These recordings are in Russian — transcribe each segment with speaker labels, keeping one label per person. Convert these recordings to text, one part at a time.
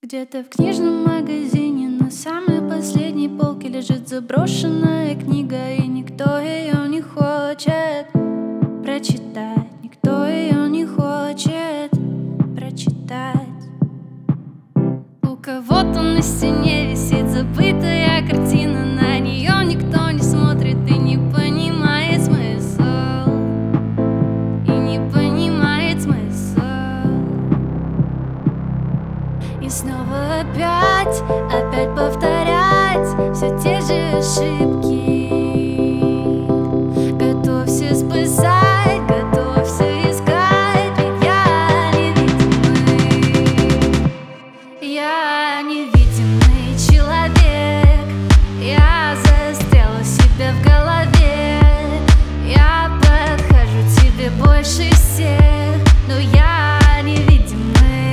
Speaker 1: Где-то в книжном магазине на самой последней полке лежит заброшенная книга, и никто ее не хочет прочитать. Никто ее не хочет прочитать. У кого-то на стене висит забытая картина, на нее никто не смотрит и не понимает смысл. И не понимает смысл. И снова опять повторять все те же ошибки. Готовься спасать, готовься искать, ведь я невидимый человек. Я застряла в себе в голове. Я подхожу тебе больше всех, но я невидимый.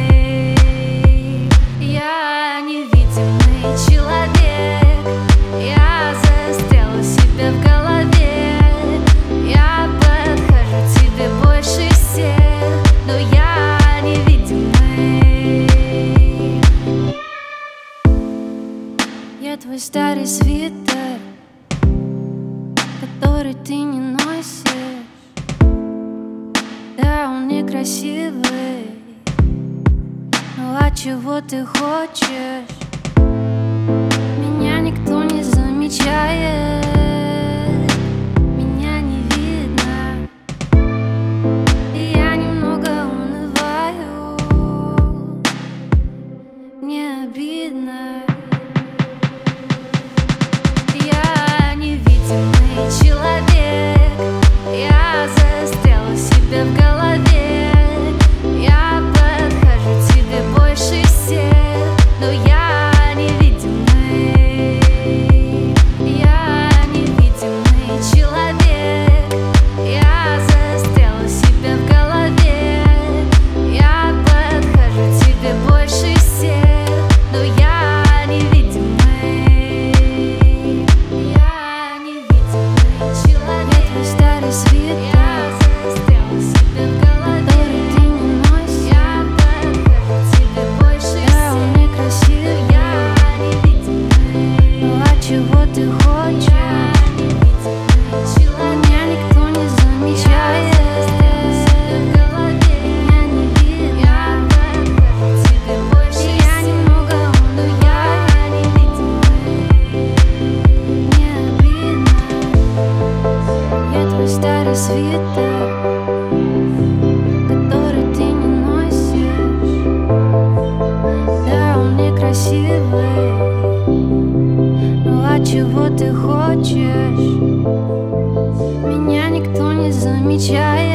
Speaker 1: Я невидимый человек. Я застряла в себе в голове. Я подхожу тебе больше всех, но я невидимый. Я твой старый свитер, который ты не носишь. Да, он некрасивый, ну а чего ты хочешь? Меня никто не замечает, меня не видно, и я немного унываю. Мне обидно. Я невидимый человек. Я застряла в себе в голове. Я подхожу тебе больше всех, но я невидимый. Я невидимый человек. Я застряла в себе в голове. Я подхожу тебе больше всех, но я невидимый. Я невидимый человек. Я твой старый свитер, я застряла в себе в голове, который ты не носишь. Я подхожу тебе больше всех. Да, он некрасивый, я невидимый. Ну а чего ты хочешь? Меня никто не замечает. Меня не видно. Я подхожу тебе больше. Я немного унываю. Мне обидно. Я твой старый свитер, который ты не носишь. Да, он некрасивый, ну а чего ты хочешь? Меня никто не замечает.